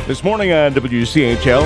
This morning on WCHL.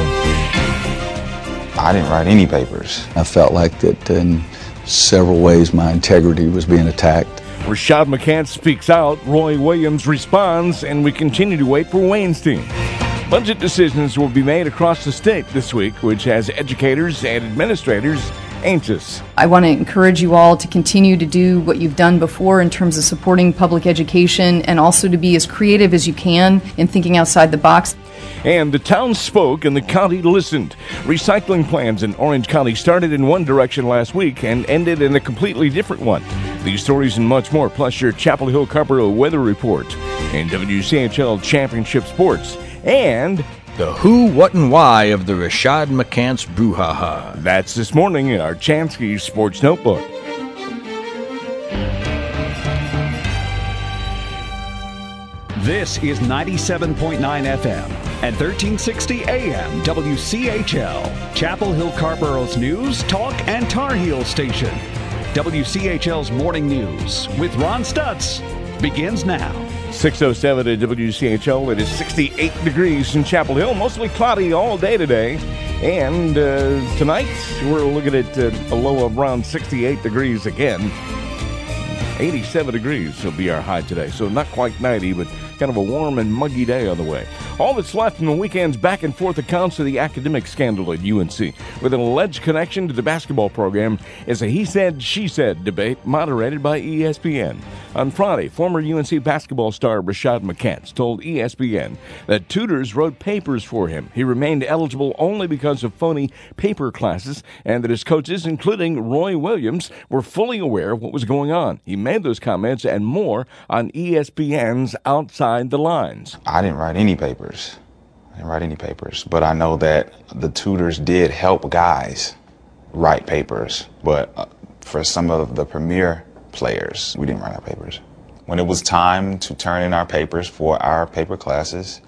I didn't write any papers. I felt like that in several ways my integrity was being attacked. Rashad McCants speaks out, Roy Williams responds, and we continue to wait for Wayne's team. Budget decisions will be made across the state this week, which has educators and administrators anxious. I want to encourage you all to continue to do what you've done before in terms of supporting public education and also to be as creative as you can in thinking outside the box. And the town spoke and the county listened. Recycling plans in Orange County started in one direction last week and ended in a completely different one. These stories and much more, plus your Chapel Hill Carpero weather report in WCHL Championship Sports. And the who, what, and why of the Rashad McCants brouhaha. That's this morning in our Chansky Sports Notebook. This is 97.9 FM and 1360 AM WCHL, Chapel Hill Carpero's news, talk, and Tar Heel station. WCHL's Morning News with Ron Stutz begins now. 6:07 at WCHL. It is 68 degrees in Chapel Hill. Mostly cloudy all day today. And tonight, we're looking at a low of around 68 degrees again. 87 degrees will be our high today. So not quite 90, but kind of a warm and muggy day on the way. All that's left in the weekend's back and forth accounts of the academic scandal at UNC, with an alleged connection to the basketball program, is a he said, she said debate moderated by ESPN. On Friday, former UNC basketball star Rashad McCants told ESPN that tutors wrote papers for him. He remained eligible only because of phony paper classes, and that his coaches, including Roy Williams, were fully aware of what was going on. He made those comments and more on ESPN's Outside the Lines. I didn't write any papers. But I know that the tutors did help guys write papers. But for some of the premier players, we didn't write our papers. When it was time to turn in our papers for our paper classes,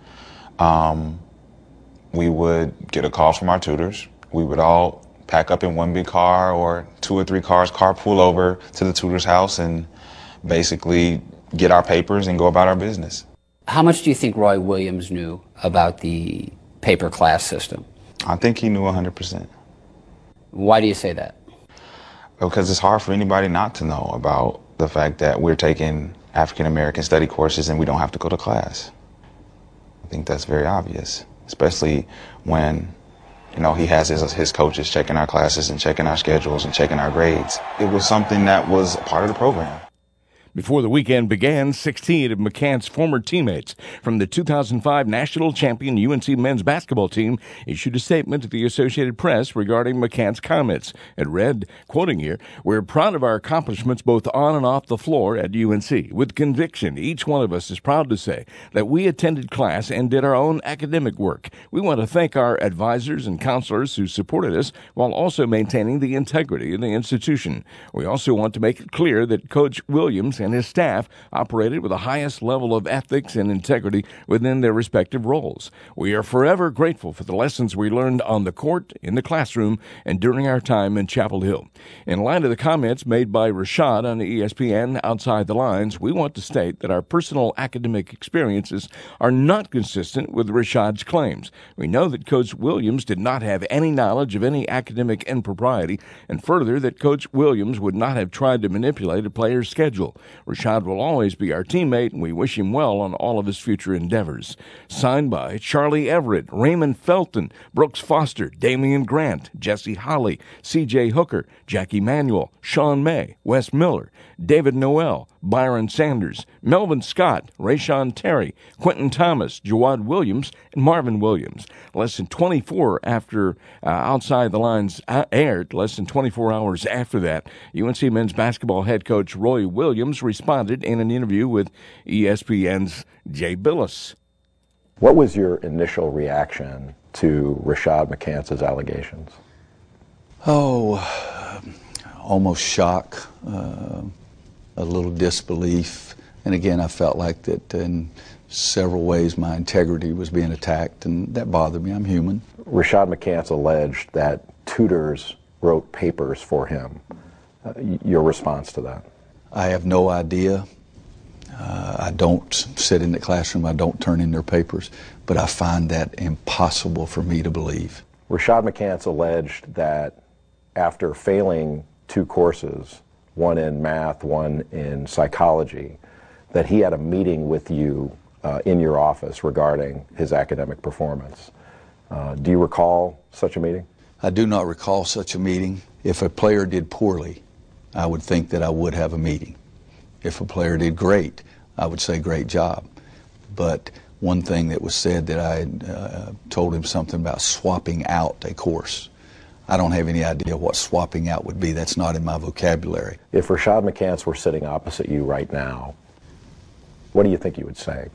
we would get a call from our tutors. We would all pack up in one big car or 2 or 3 cars, carpool over to the tutor's house and basically get our papers and go about our business. How much do you think Roy Williams knew about the paper class system? I think he knew 100%. Why do you say that? Because it's hard for anybody not to know about the fact that we're taking African American study courses and we don't have to go to class. I think that's very obvious, especially when, he has his coaches checking our classes and checking our schedules and checking our grades. It was something that was part of the program. Before the weekend began, 16 of McCants' former teammates from the 2005 national champion UNC men's basketball team issued a statement to the Associated Press regarding McCants' comments. It read, quoting here, "We're proud of our accomplishments both on and off the floor at UNC. With conviction, each one of us is proud to say that we attended class and did our own academic work. We want to thank our advisors and counselors who supported us while also maintaining the integrity of the institution. We also want to make it clear that Coach Williams and his staff operated with the highest level of ethics and integrity within their respective roles. We are forever grateful for the lessons we learned on the court, in the classroom, and during our time in Chapel Hill." In light of the comments made by Rashad on ESPN Outside the Lines, we want to state that our personal academic experiences are not consistent with Rashad's claims. We know that Coach Williams did not have any knowledge of any academic impropriety, and further that Coach Williams would not have tried to manipulate a player's schedule. Rashad will always be our teammate, and we wish him well on all of his future endeavors. Signed by Charlie Everett, Raymond Felton, Brooks Foster, Damian Grant, Jesse Holly, C.J. Hooker, Jackie Manuel, Sean May, Wes Miller, David Noel, Byron Sanders, Melvin Scott, Rayshon Terry, Quentin Thomas, Jawad Williams, and Marvin Williams. Less than 24 after Outside the Lines aired, less than 24 hours after that, UNC men's basketball head coach Roy Williams responded in an interview with ESPN's Jay Billis. What was your initial reaction to Rashad McCants' allegations? Almost shock, a little disbelief. And again, I felt like that in several ways my integrity was being attacked, and that bothered me. I'm human. Rashad McCants alleged that tutors wrote papers for him. Your response to that? I have no idea I don't sit in the classroom. I don't turn in their papers. But I find that impossible for me to believe. Rashad McCants alleged that after failing 2 courses, one in math, one in psychology, that he had a meeting with you in your office regarding his academic performance. Do you recall such a meeting? I do not recall such a meeting. If a player did poorly, I would think that I would have a meeting. If a player did great, I would say great job. But one thing that was said that I told him something about swapping out a course. I don't have any idea what swapping out would be. That's not in my vocabulary. If Rashad McCants were sitting opposite you right now, what do you think you would say?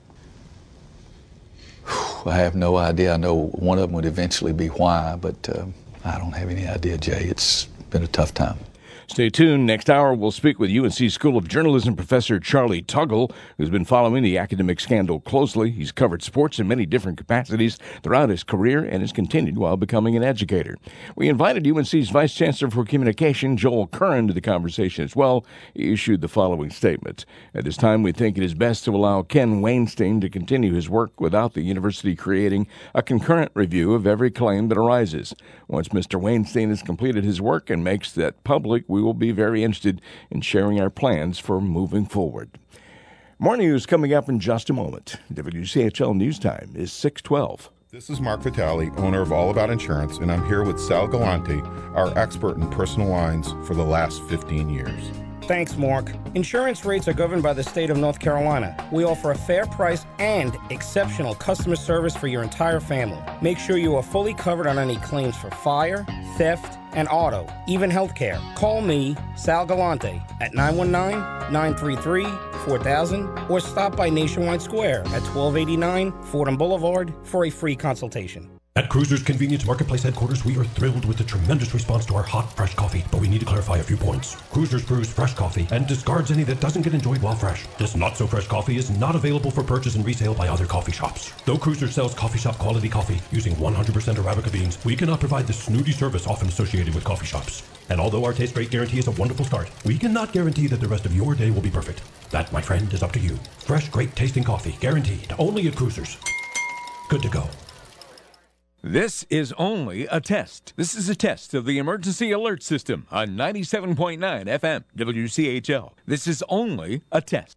I have no idea. I know one of them would eventually be why, but I don't have any idea, Jay. It's been a tough time. Stay tuned. Next hour, we'll speak with UNC School of Journalism professor Charlie Tuggle, who's been following the academic scandal closely. He's covered sports in many different capacities throughout his career and has continued while becoming an educator. We invited UNC's Vice Chancellor for Communication, Joel Curran, to the conversation as well. He issued the following statement. At this time, we think it is best to allow Ken Weinstein to continue his work without the university creating a concurrent review of every claim that arises. Once Mr. Weinstein has completed his work and makes that public, we will be very interested in sharing our plans for moving forward. More news coming up in just a moment. WCHL News Time is 6:12. This is Mark Vitale, owner of All About Insurance, and I'm here with Sal Galante, our expert in personal lines for the last 15 years. Thanks, Mark. Insurance rates are governed by the state of North Carolina. We offer a fair price and exceptional customer service for your entire family. Make sure you are fully covered on any claims for fire, theft, and auto, even healthcare. Call me, Sal Galante, at 919-933-4000 or stop by Nationwide Square at 1289 Fordham Boulevard for a free consultation. At Cruiser's Convenience Marketplace headquarters, we are thrilled with the tremendous response to our hot, fresh coffee, but we need to clarify a few points. Cruiser's brews fresh coffee and discards any that doesn't get enjoyed while fresh. This not-so-fresh coffee is not available for purchase and resale by other coffee shops. Though Cruiser sells coffee shop quality coffee using 100% Arabica beans, we cannot provide the snooty service often associated with coffee shops. And although our taste rate guarantee is a wonderful start, we cannot guarantee that the rest of your day will be perfect. That, my friend, is up to you. Fresh, great tasting coffee, guaranteed, only at Cruiser's. Good to go. This is only a test. This is a test of the emergency alert system on 97.9 FM WCHL. This is only a test.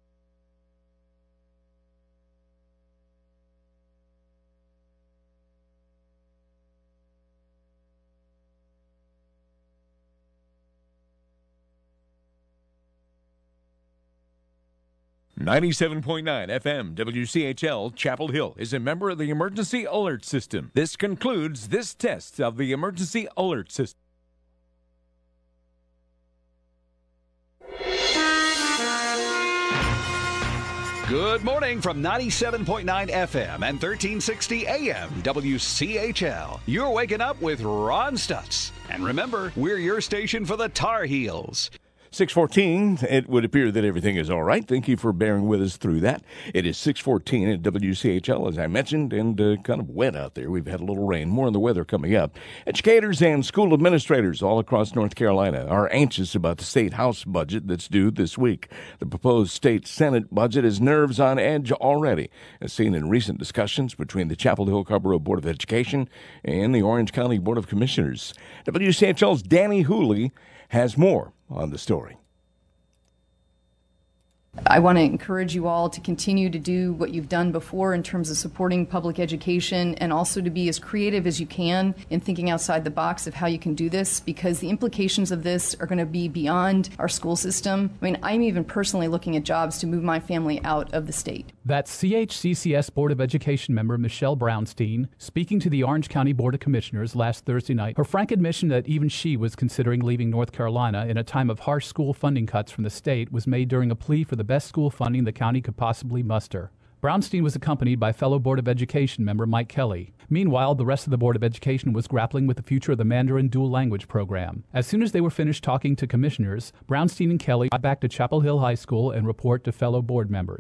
.9 FM WCHL Chapel Hill is a member of the Emergency Alert System. This concludes this test of the Emergency Alert System. Good morning from 97.9 FM and 1360 AM WCHL. You're waking up with Ron Stutz. And remember, we're your station for the Tar Heels. 6:14, it would appear that everything is all right. Thank you for bearing with us through that. It is 6:14 at WCHL, as I mentioned, and kind of wet out there. We've had a little rain. More on the weather coming up. Educators and school administrators all across North Carolina are anxious about the state house budget that's due this week. The proposed state Senate budget has nerves on edge already, as seen in recent discussions between the Chapel Hill-Carrboro Board of Education and the Orange County Board of Commissioners. WCHL's Danny Hooley has more on the story. I want to encourage you all to continue to do what you've done before in terms of supporting public education and also to be as creative as you can in thinking outside the box of how you can do this, because the implications of this are going to be beyond our school system. I mean, I'm even personally looking at jobs to move my family out of the state. That's CHCCS Board of Education member Michelle Brownstein speaking to the Orange County Board of Commissioners last Thursday night. Her frank admission that even she was considering leaving North Carolina in a time of harsh school funding cuts from the state was made during a plea for the best school funding the county could possibly muster. Brownstein was accompanied by fellow Board of Education member Mike Kelly. Meanwhile, the rest of the Board of Education was grappling with the future of the Mandarin dual language program. As soon as they were finished talking to commissioners, Brownstein and Kelly got back to Chapel Hill High School and report to fellow board members.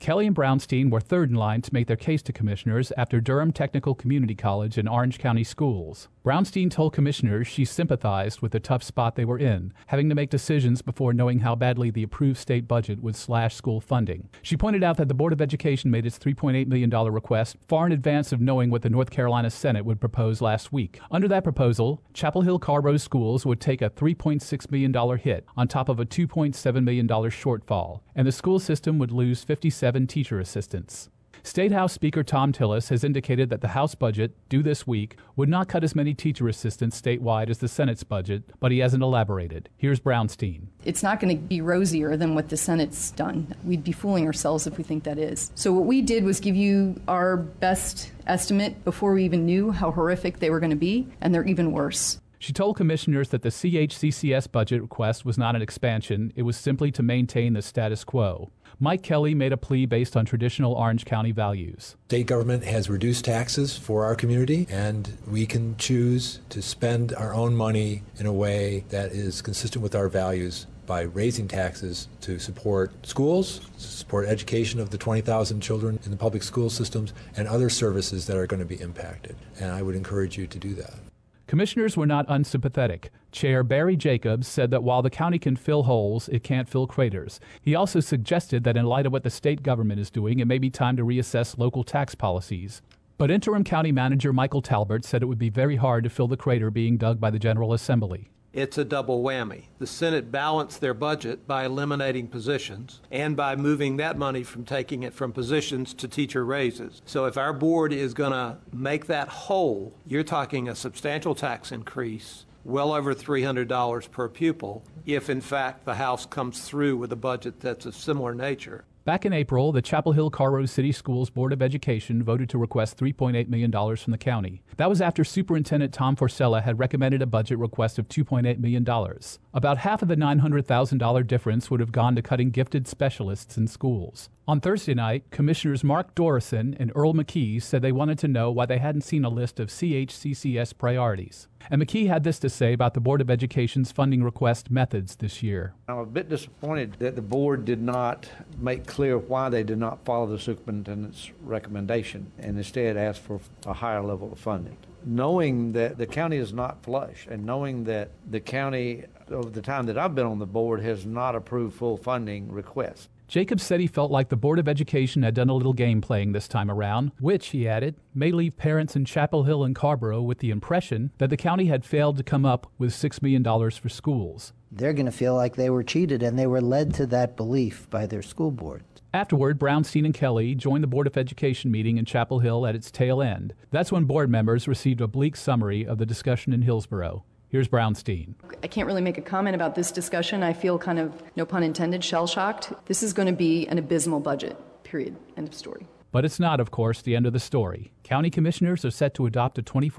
Kelly and Brownstein were third in line to make their case to commissioners after Durham Technical Community College and Orange County Schools. Brownstein told commissioners she sympathized with the tough spot they were in, having to make decisions before knowing how badly the approved state budget would slash school funding. She pointed out that the Board of Education made its $3.8 million request far in advance of knowing what the North Carolina Senate would propose last week. Under that proposal, Chapel Hill Carrboro schools would take a $3.6 million hit on top of a $2.7 million shortfall, and the school system would lose 57 teacher assistants. State House Speaker Tom Tillis has indicated that the House budget, due this week, would not cut as many teacher assistants statewide as the Senate's budget, but he hasn't elaborated. Here's Brownstein. It's not going to be rosier than what the Senate's done. We'd be fooling ourselves if we think that is. So what we did was give you our best estimate before we even knew how horrific they were going to be, and they're even worse. She told commissioners that the CHCCS budget request was not an expansion, it was simply to maintain the status quo. Mike Kelly made a plea based on traditional Orange County values. State government has reduced taxes for our community, and we can choose to spend our own money in a way that is consistent with our values by raising taxes to support schools, to support education of the 20,000 children in the public school systems, and other services that are going to be impacted. And I would encourage you to do that. Commissioners were not unsympathetic. Chair Barry Jacobs said that while the county can fill holes, it can't fill craters. He also suggested that in light of what the state government is doing, it may be time to reassess local tax policies. But interim county manager Michael Talbert said it would be very hard to fill the crater being dug by the General Assembly. It's a double whammy. The Senate balanced their budget by eliminating positions and by moving that money from taking it from positions to teacher raises. So if our board is going to make that whole, you're talking a substantial tax increase, well over $300 per pupil, if in fact the House comes through with a budget that's of similar nature. Back in April, the Chapel Hill Carrboro City Schools Board of Education voted to request $3.8 million from the county. That was after Superintendent Tom Forcella had recommended a budget request of $2.8 million. About half of the $900,000 difference would have gone to cutting gifted specialists in schools. On Thursday night, Commissioners Mark Dorison and Earl McKee said they wanted to know why they hadn't seen a list of CHCCS priorities. And McKee had this to say about the Board of Education's funding request methods this year. I'm a bit disappointed that the board did not make clear why they did not follow the superintendent's recommendation and instead asked for a higher level of funding. Knowing that the county is not flush and knowing that the county, over the time that I've been on the board, has not approved full funding requests. Jacobs said he felt like the Board of Education had done a little game playing this time around, which, he added, may leave parents in Chapel Hill and Carrboro with the impression that the county had failed to come up with $6 million for schools. They're going to feel like they were cheated, and they were led to that belief by their school board. Afterward, Brownstein and Kelly joined the Board of Education meeting in Chapel Hill at its tail end. That's when board members received a bleak summary of the discussion in Hillsborough. Here's Brownstein. I can't really make a comment about this discussion. I feel kind of, no pun intended, shell-shocked. This is going to be an abysmal budget, period. End of story. But it's not, of course, the end of the story. County commissioners are set to adopt a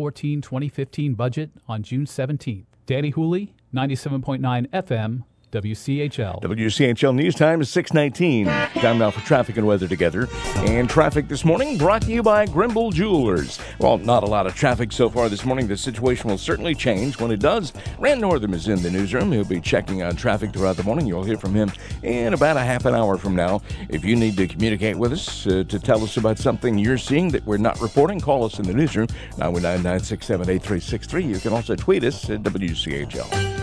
2014-2015 budget on June 17th. Danny Hooley, 97.9 FM, WCHL. WCHL News Time is 6:19. Time now for traffic and weather together. And traffic this morning brought to you by Grimble Jewelers. Well, not a lot of traffic so far this morning. The situation will certainly change when it does. Rand Northam is in the newsroom. He'll be checking on traffic throughout the morning. You'll hear from him in about a half an hour from now. If you need to communicate with us to tell us about something you're seeing that we're not reporting, call us in the newsroom, 919-967-8363. You can also tweet us at WCHL.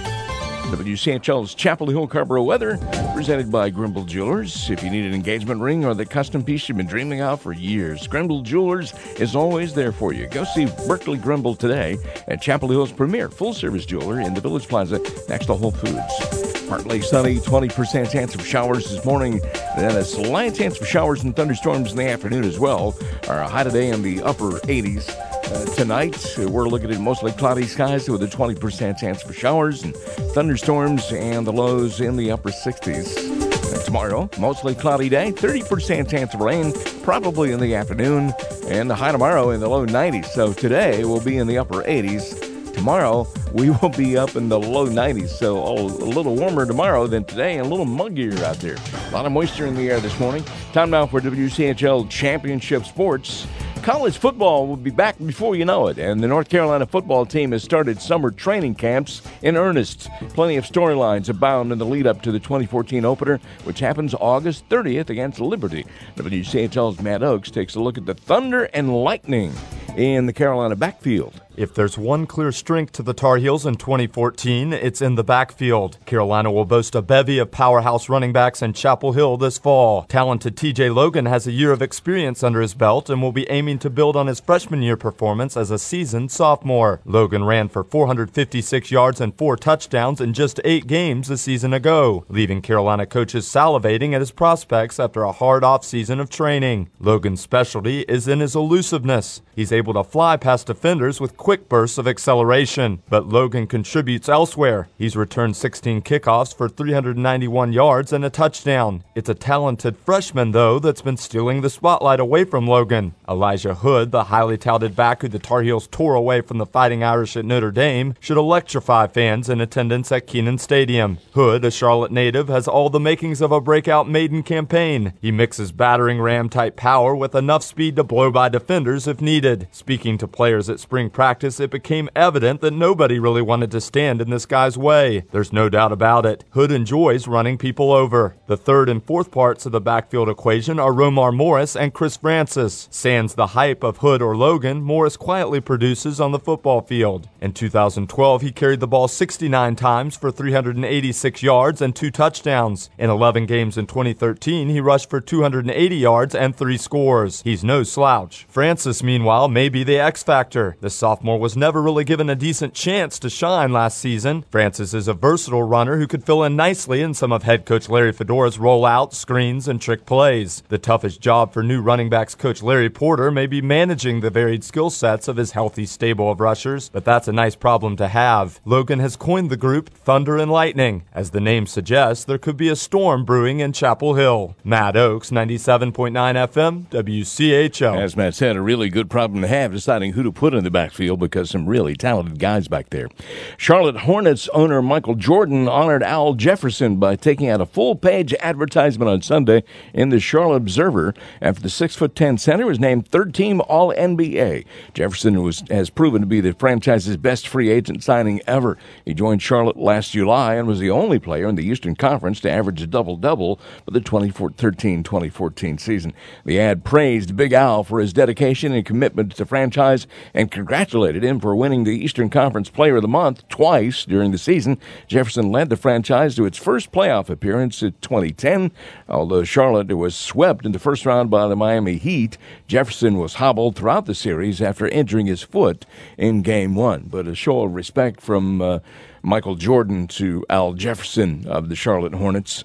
WCHL's Chapel Hill Carrboro weather, presented by Grimble Jewelers. If you need an engagement ring or the custom piece you've been dreaming of for years, Grimble Jewelers is always there for you. Go see Berkeley Grimble today at Chapel Hill's premier full-service jeweler in the Village Plaza next to Whole Foods. Partly sunny, 20% chance of showers this morning, and then a slight chance of showers and thunderstorms in the afternoon as well. Our high today in the upper 80s. Tonight, we're looking at mostly cloudy skies with a 20% chance for showers and thunderstorms, and the lows in the upper 60s. And tomorrow, mostly cloudy day, 30% chance of rain, probably in the afternoon, and the high tomorrow in the low 90s. So today, we'll be in the upper 80s. Tomorrow, we will be up in the low 90s, so a little warmer tomorrow than today and a little muggier out there. A lot of moisture in the air this morning. Time now for WCHL Championship Sports. College football will be back before you know it, and the North Carolina football team has started summer training camps in earnest. Plenty of storylines abound in the lead-up to the 2014 opener, which happens August 30th against Liberty. WCHL's Matt Oakes takes a look at the Thunder and Lightning in the Carolina backfield. If there's one clear strength to the Tar Heels in 2014, it's in the backfield. Carolina will boast a bevy of powerhouse running backs in Chapel Hill this fall. Talented TJ Logan has a year of experience under his belt and will be aiming to build on his freshman year performance as a seasoned sophomore. Logan ran for 456 yards and 4 touchdowns in just 8 games a season ago, leaving Carolina coaches salivating at his prospects after a hard offseason of training. Logan's specialty is in his elusiveness. He's able to fly past defenders with quick bursts of acceleration, but Logan contributes elsewhere. He's returned 16 kickoffs for 391 yards and a touchdown. It's a talented freshman, though, that's been stealing the spotlight away from Logan. Elijah Hood, the highly touted back who the Tar Heels tore away from the Fighting Irish at Notre Dame, should electrify fans in attendance at Kenan Stadium. Hood, a Charlotte native, has all the makings of a breakout maiden campaign. He mixes battering ram-type power with enough speed to blow by defenders if needed. Speaking to players at spring practice, it became evident that nobody really wanted to stand in this guy's way. There's no doubt about it. Hood enjoys running people over. The third and fourth parts of the backfield equation are Romar Morris and Chris Francis. Sans the hype of Hood or Logan, Morris quietly produces on the football field. In 2012, he carried the ball 69 times for 386 yards and 2 touchdowns. In 11 games in 2013, he rushed for 280 yards and 3 scores. He's no slouch. Francis, meanwhile, may be the X factor. The sophomore was never really given a decent chance to shine last season. Francis is a versatile runner who could fill in nicely in some of head coach Larry Fedora's rollout, screens, and trick plays. The toughest job for new running backs coach Larry Porter may be managing the varied skill sets of his healthy stable of rushers, but that's a nice problem to have. Logan has coined the group Thunder and Lightning. As the name suggests, there could be a storm brewing in Chapel Hill. Matt Oakes, 97.9 FM, WCHL. As Matt said, a really good problem to have deciding who to put in the backfield because some really talented guys back there. Charlotte Hornets owner Michael Jordan honored Al Jefferson by taking out a full-page advertisement on Sunday in the Charlotte Observer after the 6'10" center was named third-team All-NBA. Jefferson has proven to be the franchise's best free agent signing ever. He joined Charlotte last July and was the only player in the Eastern Conference to average a double-double for the 2013-2014 season. The ad praised Big Al for his dedication and commitment to the franchise and congratulated him for winning the Eastern Conference Player of the Month twice during the season. Jefferson led the franchise to its first playoff appearance in 2010. Although Charlotte was swept in the first round by the Miami Heat, Jefferson was hobbled throughout the series after injuring his foot in Game 1. But a show of respect from Michael Jordan to Al Jefferson of the Charlotte Hornets,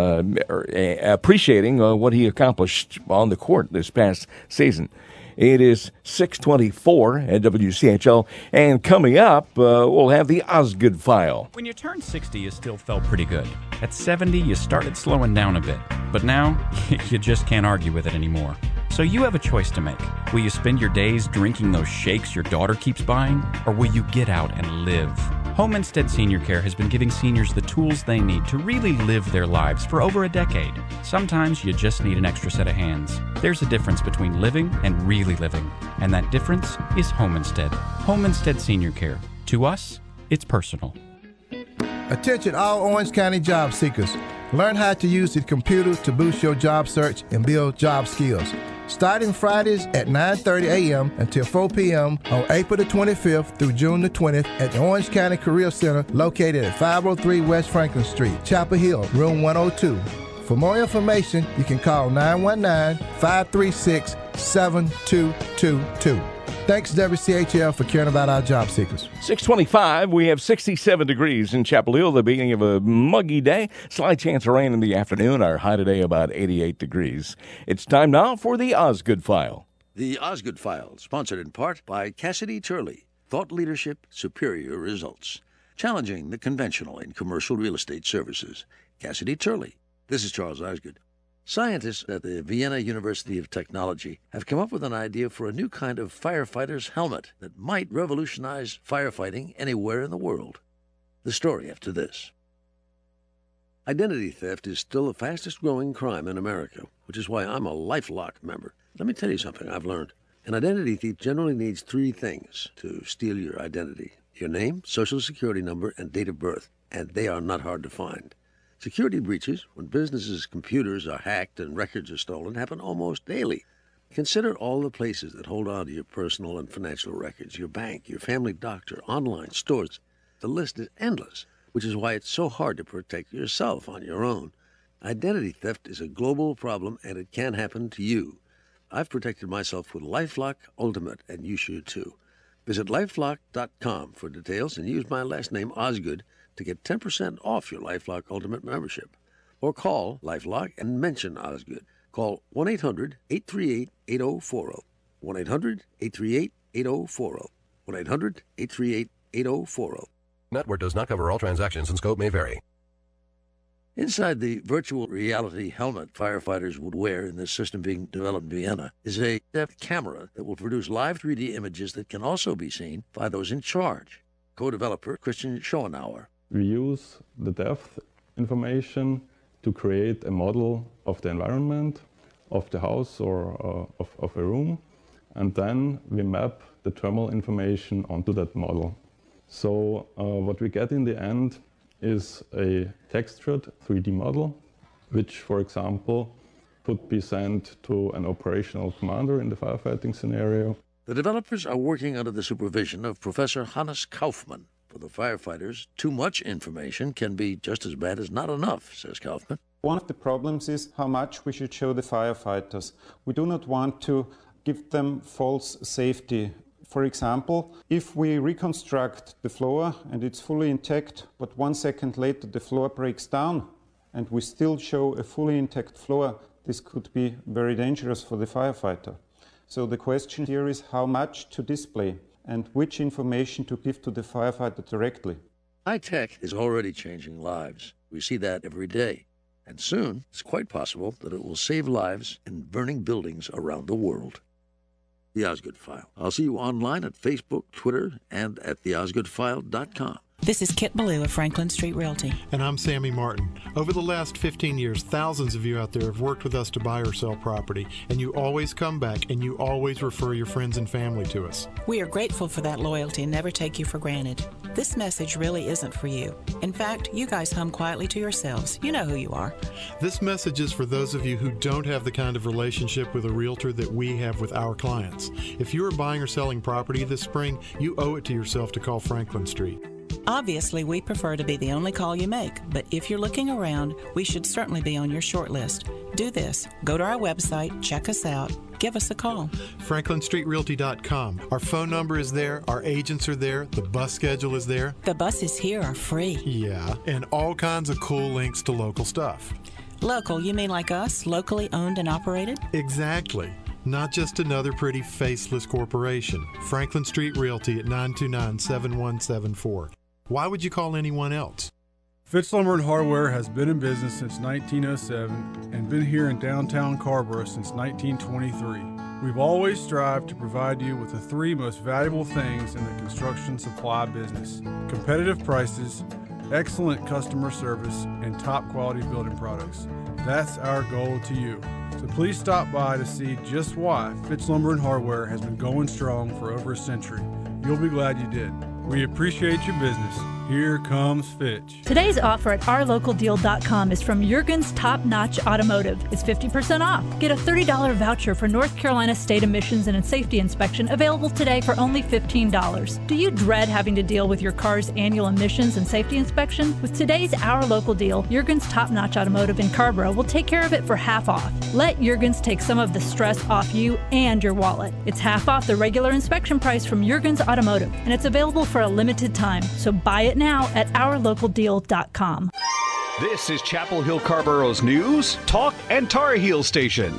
appreciating what he accomplished on the court this past season. It is 6:24 at WCHL, and coming up, we'll have the Osgood File. When you turned 60, you still felt pretty good. At 70, you started slowing down a bit. But now, you just can't argue with it anymore. So you have a choice to make. Will you spend your days drinking those shakes your daughter keeps buying? Or will you get out and live? Home Instead Senior Care has been giving seniors the tools they need to really live their lives for over a decade. Sometimes you just need an extra set of hands. There's a difference between living and really living, and that difference is Home Instead. Home Instead Senior Care. To us, it's personal. Attention all Orange County job seekers. Learn how to use the computer to boost your job search and build job skills. Starting Fridays at 9:30 a.m. until 4 p.m. on April the 25th through June the 20th at the Orange County Career Center located at 503 West Franklin Street, Chapel Hill, room 102. For more information, you can call 919-536-7222. Thanks, WCHL, for caring about our job seekers. 6:25, we have 67 degrees in Chapel Hill, the beginning of a muggy day. Slight chance of rain in the afternoon. Our high today about 88 degrees. It's time now for the Osgood File. The Osgood File, sponsored in part by Cassidy Turley. Thought leadership, superior results. Challenging the conventional in commercial real estate services. Cassidy Turley. This is Charles Osgood. Scientists at the Vienna University of Technology have come up with an idea for a new kind of firefighter's helmet that might revolutionize firefighting anywhere in the world. The story after this. Identity theft is still the fastest growing crime in America, which is why I'm a LifeLock member. Let me tell you something I've learned. An identity thief generally needs 3 things to steal your identity: your name, social security number, and date of birth, and they are not hard to find. Security breaches, when businesses' computers are hacked and records are stolen, happen almost daily. Consider all the places that hold on to your personal and financial records: your bank, your family doctor, online stores. The list is endless, which is why it's so hard to protect yourself on your own. Identity theft is a global problem, and it can happen to you. I've protected myself with LifeLock Ultimate, and you should too. Visit LifeLock.com for details and use my last name, Osgood, to get 10% off your LifeLock Ultimate membership. Or call LifeLock and mention Osgood. Call 1-800-838-8040. 1-800-838-8040. 1-800-838-8040. Network does not cover all transactions and scope may vary. Inside the virtual reality helmet firefighters would wear in this system being developed in Vienna is a depth camera that will produce live 3D images that can also be seen by those in charge. Co-developer Christian Schoenauer. We use the depth information to create a model of the environment, of the house or of a room, and then we map the thermal information onto that model. So what we get in the end is a textured 3D model, which, for example, could be sent to an operational commander in the firefighting scenario. The developers are working under the supervision of Professor Hannes Kaufmann. For the firefighters, too much information can be just as bad as not enough, says Kaufmann. One of the problems is how much we should show the firefighters. We do not want to give them false safety. For example, if we reconstruct the floor and it's fully intact, but 1 second later the floor breaks down and we still show a fully intact floor, this could be very dangerous for the firefighter. So the question here is how much to display and which information to give to the firefighter directly. High tech is already changing lives. We see that every day. And soon, it's quite possible that it will save lives in burning buildings around the world. The Osgood File. I'll see you online at Facebook, Twitter, and at theosgoodfile.com. This is Kit Ballou of Franklin Street Realty. And I'm Sammy Martin. Over the last 15 years, thousands of you out there have worked with us to buy or sell property, and you always come back and you always refer your friends and family to us. We are grateful for that loyalty and never take you for granted. This message really isn't for you. In fact, you guys hum quietly to yourselves. You know who you are. This message is for those of you who don't have the kind of relationship with a realtor that we have with our clients. If you are buying or selling property this spring, you owe it to yourself to call Franklin Street. Obviously, we prefer to be the only call you make, but if you're looking around, we should certainly be on your short list. Do this. Go to our website, check us out, give us a call. FranklinStreetRealty.com. Our phone number is there, our agents are there, the bus schedule is there. The buses here are free. Yeah, and all kinds of cool links to local stuff. Local, you mean like us, locally owned and operated? Exactly. Not just another pretty faceless corporation. Franklin Street Realty at 929-7174. Why would you call anyone else? Fitz Lumber and Hardware has been in business since 1907 and been here in downtown Carrboro since 1923. We've always strived to provide you with the 3 most valuable things in the construction supply business: competitive prices, excellent customer service, and top quality building products. That's our goal to you. So please stop by to see just why Fitz Lumber and Hardware has been going strong for over a century. You'll be glad you did. We appreciate your business. Here comes Fitch. Today's offer at ourlocaldeal.com is from Jurgen's Top Notch Automotive. It's 50% off. Get a $30 voucher for North Carolina State Emissions and Safety Inspection available today for only $15. Do you dread having to deal with your car's annual emissions and safety inspection? With today's Our Local Deal, Jurgen's Top Notch Automotive in Carrboro will take care of it for half off. Let Jurgen's take some of the stress off you and your wallet. It's half off the regular inspection price from Jurgen's Automotive, and it's available for a limited time. So buy it now at ourlocaldeal.com. This is Chapel Hill Carrboro's news, talk, and Tar Heel station,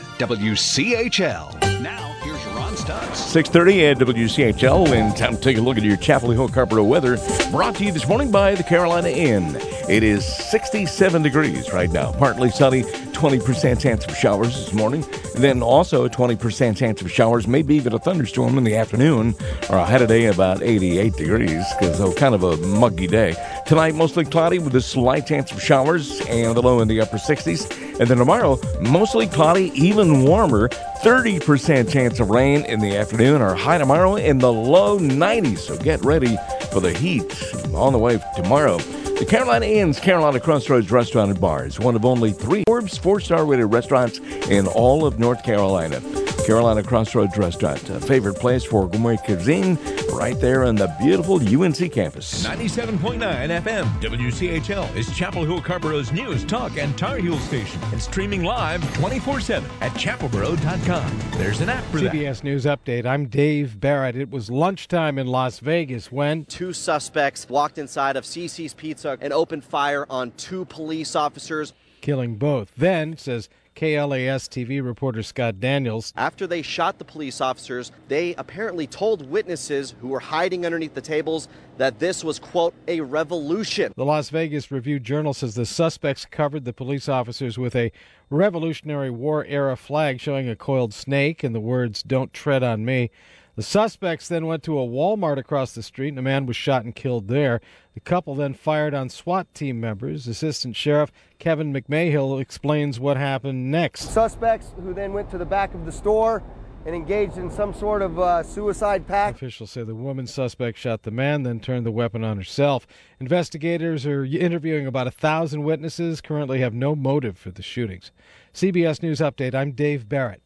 WCHL. Now, here's Ron Stutz. 6:30 at WCHL, and time to take a look at your Chapel Hill Carrboro weather, brought to you this morning by the Carolina Inn. It is 67 degrees right now, partly sunny, 20% chance of showers this morning, and then also a 20% chance of showers, maybe even a thunderstorm in the afternoon, or I had a day about 88 degrees, because kind of a muggy day. Tonight, mostly cloudy with a slight chance of showers, and the low in the upper 60s. And then tomorrow, mostly cloudy, even warmer. 30% chance of rain in the afternoon. Our high tomorrow in the low 90s. So get ready for the heat on the way tomorrow. The Carolina Inn's Carolina Crossroads Restaurant and Bar is one of only 3 Forbes 4-star rated restaurants in all of North Carolina. Carolina Crossroads Restaurant, a favorite place for gourmet cuisine, right there on the beautiful UNC campus. 97.9 FM WCHL is Chapel Hill Carborough's news, talk, and Tar Heel station. And streaming live 24/7 at chapelboro.com. There's an app for that. CBS News Update. I'm Dave Barrett. It was lunchtime in Las Vegas when 2 suspects walked inside of CC's Pizza and opened fire on 2 police officers, killing both. Then, says KLAS TV reporter Scott Daniels, after they shot the police officers, they apparently told witnesses who were hiding underneath the tables that this was, quote, a revolution. The Las Vegas Review-Journal says the suspects covered the police officers with a Revolutionary War-era flag showing a coiled snake and the words, "Don't tread on me." The suspects then went to a Walmart across the street, and a man was shot and killed there. The couple then fired on SWAT team members. Assistant Sheriff Kevin McMahill explains what happened next. Suspects who then went to the back of the store and engaged in some sort of suicide pact. Officials say the woman suspect shot the man, then turned the weapon on herself. Investigators are interviewing about 1,000 witnesses, currently have no motive for the shootings. CBS News Update, I'm Dave Barrett.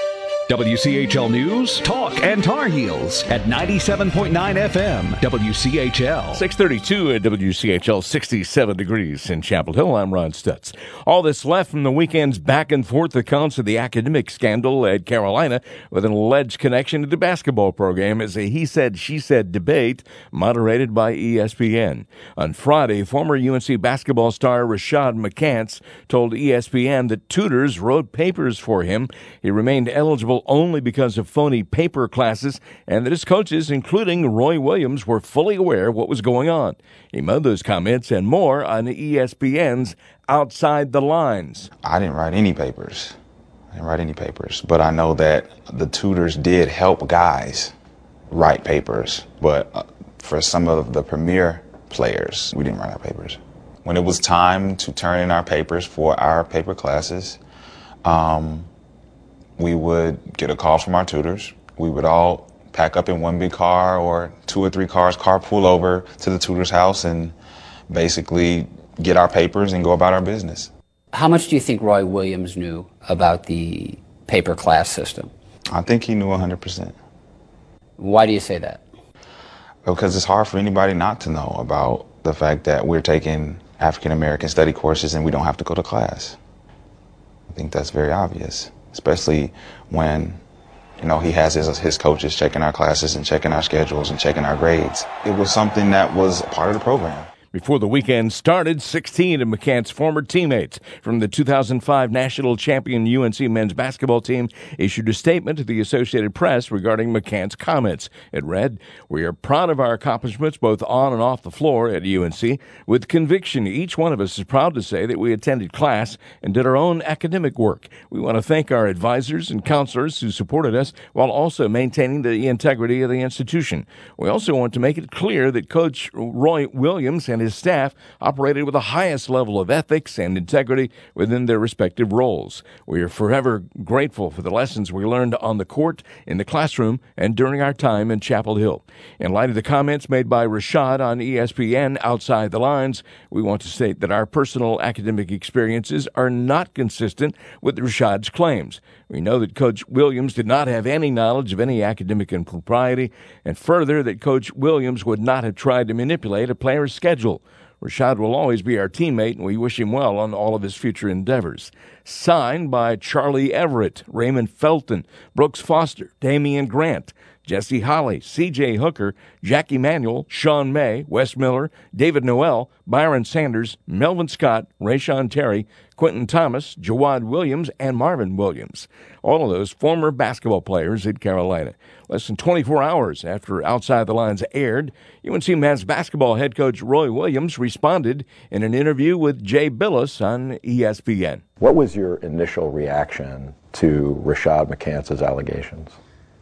WCHL News, Talk, and Tar Heels at 97.9 FM, WCHL. 6:32 at WCHL, 67 degrees in Chapel Hill. I'm Ron Stutz. All this left from the weekend's back and forth accounts of the academic scandal at Carolina with an alleged connection to the basketball program is a he said, she said debate moderated by ESPN. On Friday, former UNC basketball star Rashad McCants told ESPN that tutors wrote papers for him. He remained eligible only because of phony paper classes, and that his coaches, including Roy Williams, were fully aware of what was going on. He made those comments and more on ESPN's Outside the Lines. I didn't write any papers. But I know that the tutors did help guys write papers. But for some of the premier players, we didn't write our papers. When it was time to turn in our papers for our paper classes, we would get a call from our tutors. We would all pack up in one big car or 2 or 3 cars, carpool over to the tutor's house and basically get our papers and go about our business. How much do you think Roy Williams knew about the paper class system? I think he knew 100%. Why do you say that? Because it's hard for anybody not to know about the fact that we're taking African American study courses and we don't have to go to class. I think that's very obvious. Especially when, he has his coaches checking our classes and checking our schedules and checking our grades. It was something that was part of the program. Before the weekend started, 16 of McCants' former teammates from the 2005 national champion UNC men's basketball team issued a statement to the Associated Press regarding McCants' comments. It read, "We are proud of our accomplishments both on and off the floor at UNC. With conviction, each one of us is proud to say that we attended class and did our own academic work. We want to thank our advisors and counselors who supported us while also maintaining the integrity of the institution. We also want to make it clear that Coach Roy Williams and his staff operated with the highest level of ethics and integrity within their respective roles. We are forever grateful for the lessons we learned on the court, in the classroom, and during our time in Chapel Hill. In light of the comments made by Rashad on ESPN Outside the Lines, we want to state that our personal academic experiences are not consistent with Rashad's claims. We know that Coach Williams did not have any knowledge of any academic impropriety, and further that Coach Williams would not have tried to manipulate a player's schedule. Rashad will always be our teammate, and we wish him well on all of his future endeavors." Signed by Charlie Everett, Raymond Felton, Brooks Foster, Damian Grant, Jesse Holly, C.J. Hooker, Jackie Manuel, Sean May, Wes Miller, David Noel, Byron Sanders, Melvin Scott, Rayshon Terry, Quentin Thomas, Jawad Williams, and Marvin Williams. All of those former basketball players at Carolina. Less than 24 hours after Outside the Lines aired, UNC men's basketball head coach Roy Williams responded in an interview with Jay Billis on ESPN. What was your initial reaction to Rashad McCants' allegations?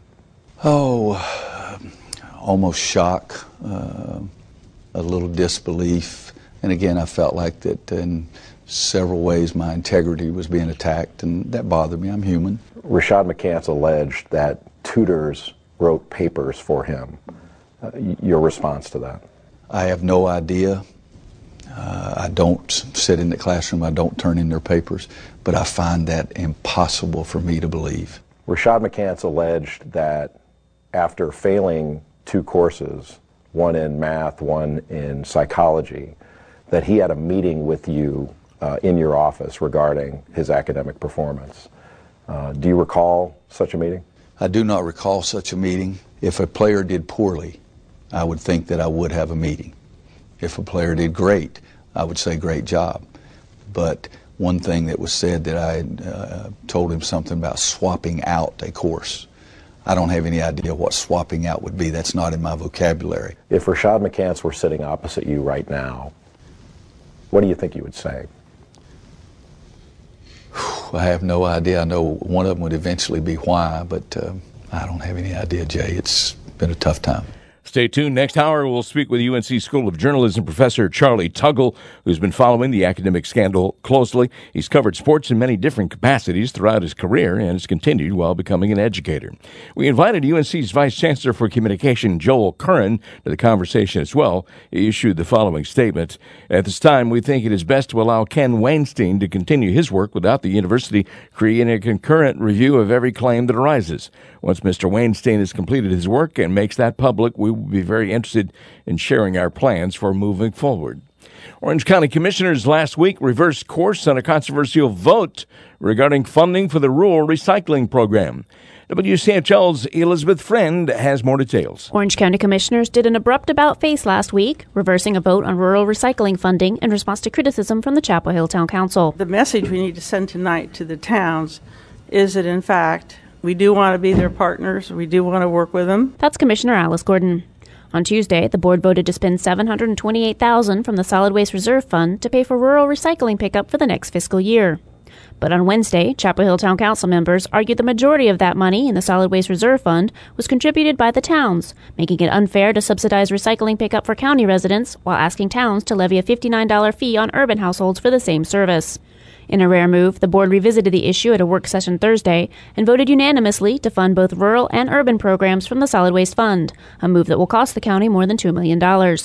Almost shock, a little disbelief. And again, I felt like that in several ways my integrity was being attacked, and that bothered me. I'm human. Rashad McCants alleged that tutors wrote papers for him. Your response to that? I have no idea. I don't sit in the classroom. I don't turn in their papers, but I find that impossible for me to believe. Rashad McCants alleged that after failing 2 courses, one in math, one in psychology, that he had a meeting with you in your office regarding his academic performance. Do you recall such a meeting? I do not recall such a meeting. If a player did poorly, I would think that I would have a meeting. If a player did great, I would say great job. But one thing that was said that I told him something about swapping out a course. I don't have any idea what swapping out would be. That's not in my vocabulary. If Rashad McCants were sitting opposite you right now, what do you think you would say? I have no idea. I know one of them would eventually be why, but I don't have any idea, Jay. It's been a tough time. Stay tuned. Next hour, we'll speak with UNC School of Journalism professor Charlie Tuggle, who's been following the academic scandal closely. He's covered sports in many different capacities throughout his career and has continued while becoming an educator. We invited UNC's Vice Chancellor for Communication, Joel Curran, to the conversation as well. He issued the following statement. At this time, we think it is best to allow Ken Weinstein to continue his work without the university creating a concurrent review of every claim that arises. Once Mr. Weinstein has completed his work and makes that public, we will be very interested in sharing our plans for moving forward. Orange County Commissioners last week reversed course on a controversial vote regarding funding for the rural recycling program. WCHL's Elizabeth Friend has more details. Orange County Commissioners did an abrupt about-face last week, reversing a vote on rural recycling funding in response to criticism from the Chapel Hill Town Council. The message we need to send tonight to the towns is that, in fact, we do want to be their partners. We do want to work with them. That's Commissioner Alice Gordon. On Tuesday, the board voted to spend $728,000 from the Solid Waste Reserve Fund to pay for rural recycling pickup for the next fiscal year. But on Wednesday, Chapel Hill Town Council members argued the majority of that money in the Solid Waste Reserve Fund was contributed by the towns, making it unfair to subsidize recycling pickup for county residents while asking towns to levy a $59 fee on urban households for the same service. In a rare move, the board revisited the issue at a work session Thursday and voted unanimously to fund both rural and urban programs from the Solid Waste Fund, a move that will cost the county more than $2 million.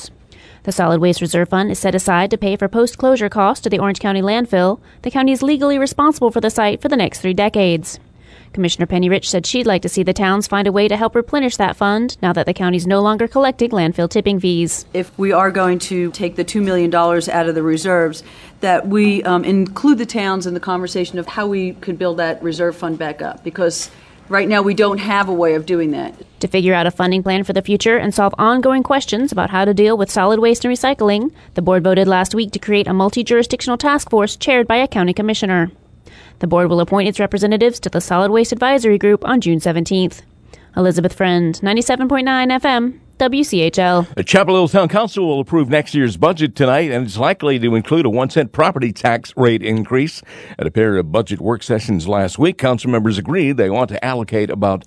The Solid Waste Reserve Fund is set aside to pay for post-closure costs to the Orange County landfill. The county is legally responsible for the site for the next 3 decades. Commissioner Penny Rich said she'd like to see the towns find a way to help replenish that fund now that the county's no longer collecting landfill tipping fees. If we are going to take the $2 million out of the reserves, that we include the towns in the conversation of how we could build that reserve fund back up, because right now we don't have a way of doing that. To figure out a funding plan for the future and solve ongoing questions about how to deal with solid waste and recycling, the board voted last week to create a multi-jurisdictional task force chaired by a county commissioner. The board will appoint its representatives to the Solid Waste Advisory Group on June 17th. Elizabeth Friend, 97.9 FM, WCHL. The Chapel Hill Town Council will approve next year's budget tonight, and it's likely to include a 1-cent property tax rate increase. At a pair of budget work sessions last week, council members agreed they want to allocate about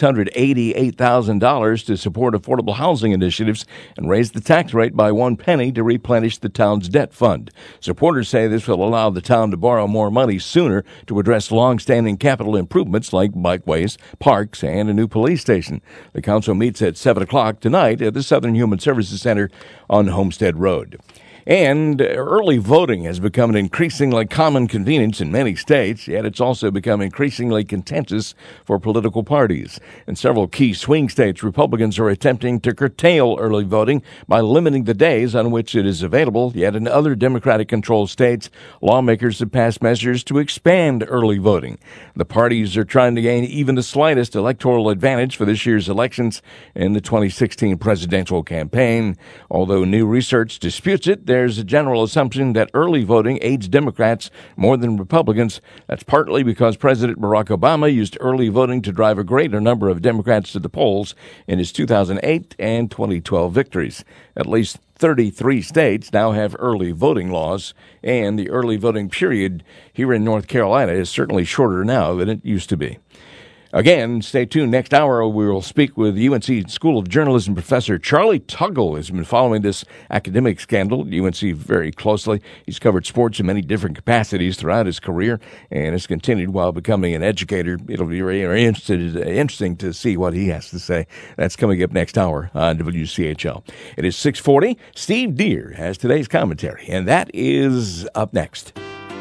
$688,000 to support affordable housing initiatives and raise the tax rate by 1 penny to replenish the town's debt fund. Supporters say this will allow the town to borrow more money sooner to address long-standing capital improvements like bikeways, parks, and a new police station. The council meets at 7 o'clock tonight at the Southern Human Services Center on Homestead Road. And early voting has become an increasingly common convenience in many states, yet it's also become increasingly contentious for political parties. In several key swing states, Republicans are attempting to curtail early voting by limiting the days on which it is available, yet in other Democratic-controlled states, lawmakers have passed measures to expand early voting. The parties are trying to gain even the slightest electoral advantage for this year's elections in the 2016 presidential campaign. Although new research disputes it, there's a general assumption that early voting aids Democrats more than Republicans. That's partly because President Barack Obama used early voting to drive a greater number of Democrats to the polls in his 2008 and 2012 victories. At least 33 states now have early voting laws, and the early voting period here in North Carolina is certainly shorter now than it used to be. Again, stay tuned. Next hour, we will speak with UNC School of Journalism professor Charlie Tuggle. Has been following this academic scandal at UNC very closely. He's covered sports in many different capacities throughout his career and has continued while becoming an educator. It'll be very interesting to see what he has to say. That's coming up next hour on WCHL. It is 6:40. Steve Deere has today's commentary, and that is up next.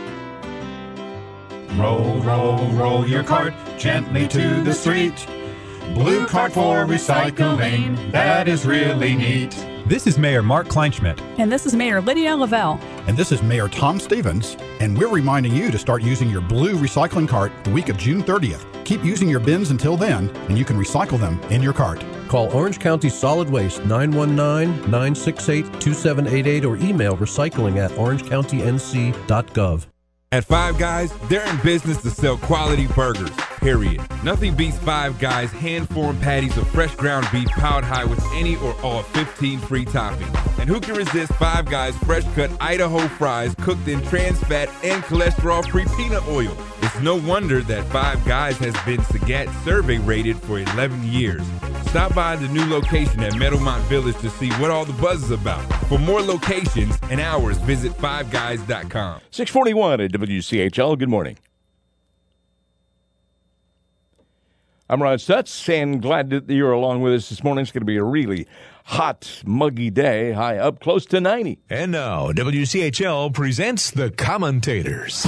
Roll, roll, roll your cart gently to the street. Blue cart for recycling, that is really neat. This is Mayor Mark Kleinschmidt. And this is Mayor Lydia Lavelle. And this is Mayor Tom Stevens. And we're reminding you to start using your blue recycling cart the week of June 30th. Keep using your bins until then, and you can recycle them in your cart. Call Orange County Solid Waste 919-968-2788 or email recycling@orangecountync.gov. At Five Guys, they're in business to sell quality burgers, period. Nothing beats Five Guys hand-formed patties of fresh ground beef piled high with any or all 15 free toppings. And who can resist Five Guys fresh-cut Idaho fries cooked in trans fat and cholesterol-free peanut oil? It's no wonder that Five Guys has been Sagat survey rated for 11 years. Stop by the new location at Meadowmont Village to see what all the buzz is about. For more locations and hours, visit fiveguys.com. 641 at WCHL. Good morning. I'm Ron Stutz, and glad that you're along with us this morning. It's going to be a really hot, muggy day, high up close to 90. And now, WCHL presents the commentators.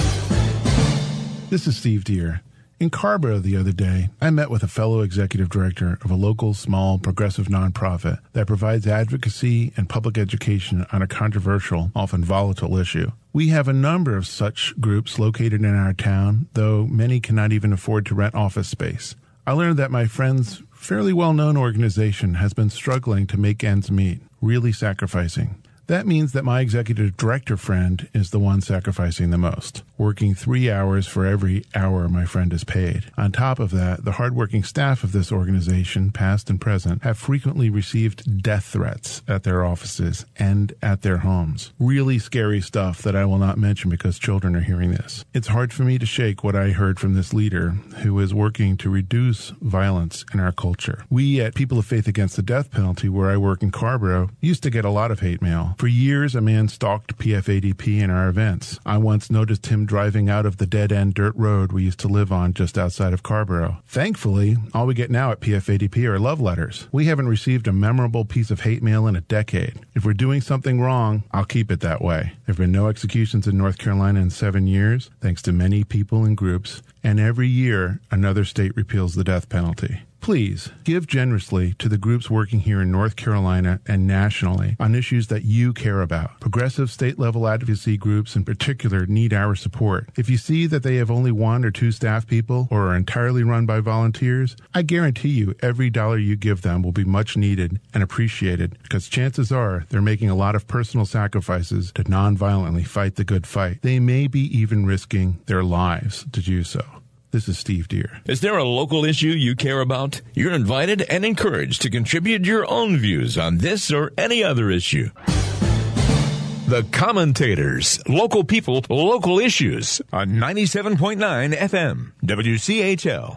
This is Steve Deere. In Carborough the other day, I met with a fellow executive director of a local, small, progressive nonprofit that provides advocacy and public education on a controversial, often volatile issue. We have a number of such groups located in our town, though many cannot even afford to rent office space. I learned that my friend's fairly well-known organization has been struggling to make ends meet, really sacrificing. That means that my executive director friend is the one sacrificing the most, working 3 hours for every hour my friend is paid. On top of that, the hardworking staff of this organization, past and present, have frequently received death threats at their offices and at their homes. Really scary stuff that I will not mention because children are hearing this. It's hard for me to shake what I heard from this leader who is working to reduce violence in our culture. We at People of Faith Against the Death Penalty, where I work in Carborough, used to get a lot of hate mail. For years, a man stalked PFADP in our events. I once noticed him driving out of the dead-end dirt road we used to live on just outside of Carborough. Thankfully, all we get now at PFADP are love letters. We haven't received a memorable piece of hate mail in a decade. If we're doing something wrong, I'll keep it that way. There have been no executions in North Carolina in 7 years, thanks to many people and groups, and every year, another state repeals the death penalty. Please give generously to the groups working here in North Carolina and nationally on issues that you care about. Progressive state-level advocacy groups in particular need our support. If you see that they have only 1 or 2 staff people or are entirely run by volunteers, I guarantee you every dollar you give them will be much needed and appreciated because chances are they're making a lot of personal sacrifices to non-violently fight the good fight. They may be even risking their lives to do so. This is Steve Deere. Is there a local issue you care about? You're invited and encouraged to contribute your own views on this or any other issue. The Commentators. Local people, local issues. On 97.9 FM. WCHL.